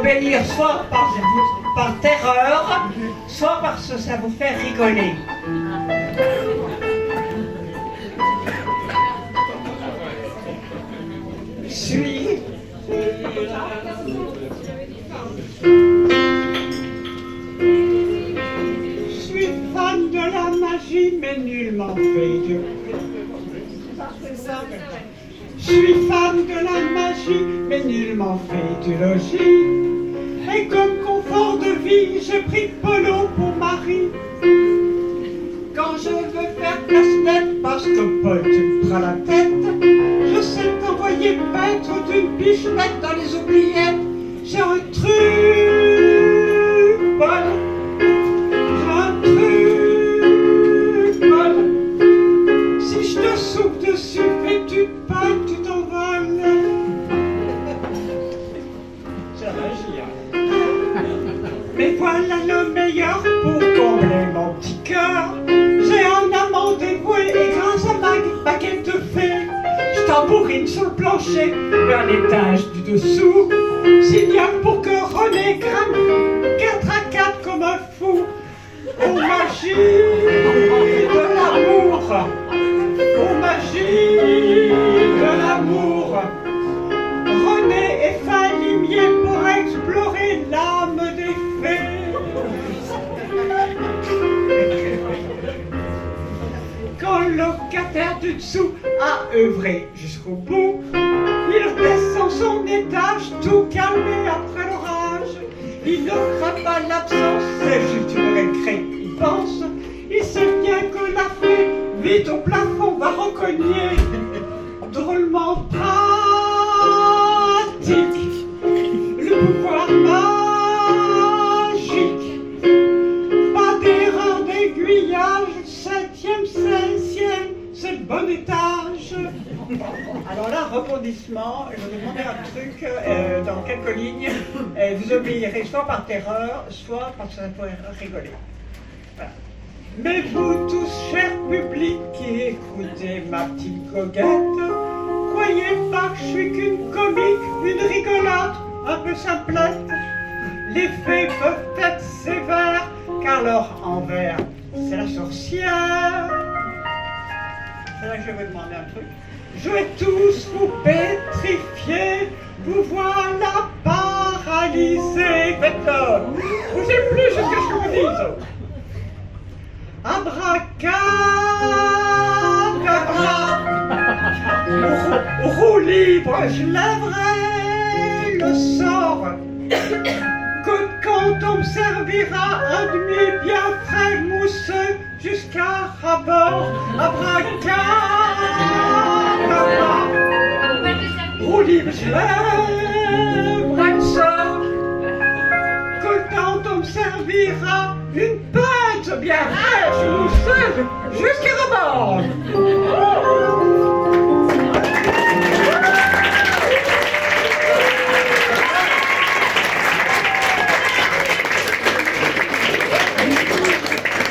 obéir soit par terreur, soit parce que ça vous fait rigoler. Je suis fan de la magie, mais nullement fake. Je suis fan de la magie, mais nullement fétologie. Et comme confort de vie, j'ai pris Polo pour mari. Quand je veux faire casse-tête, parce que Paul, tu me prends la tête, je sais t'envoyer paître d'une pichenette dans les oubliettes. J'ai un truc, Paul. J'ai un truc, Paul. Si je te souffle dessus, fais-tu pas, tu t'envoles. C'est la magie, hein. Mais voilà le meilleur pour combler mon petit cœur. J'ai un amant dévoué et grâce à ma baguette de fée, je tambourine sur le plancher vers l'étage du dessous. Signal pour que René crame 4 à 4 comme un fou. Oh magie de l'amour, oh magie de l'amour. René est fin limier pour explorer l'âme des fées. Quand le locataire du dessous a œuvré jusqu'au bout, il redescend son étage tout calmé après l'orage. Il ne craint pas l'absence, c'est juste une récré, il pense. Il sait bien que la fée, vite au plafond, va recogner. Drôlement pratique, le pouvoir magique. Pas d'erreur d'aiguillage, 7e, 16e, c'est le bon étage. Alors là, rebondissement, je vais vous demander un truc dans quelques lignes. Vous obéirez soit par terreur, soit parce que ça pourrait rigoler. Voilà. Mais vous tous, chers publics qui écoutez ma petite goguette, croyez pas que je suis qu'une comique, une rigolote, un peu simplette. Les fées peuvent être sévères, car leur envers, c'est la sorcière. C'est là que je vais vous demander un truc. Je vais tous vous pétrifier, vous voilà paralysés. Faites-le. Vous êtes plus jusqu'à ce que je vous dise. Abracadabra, roue libre, je lèverai le sort. Que quand on me servira un demi bien frais mousseux jusqu'à rabord. Abracadabra, roue libre, je lèverai le sort. Que quand on me servira une pâte bien fraîche, mousseuse, jusqu'à rebord.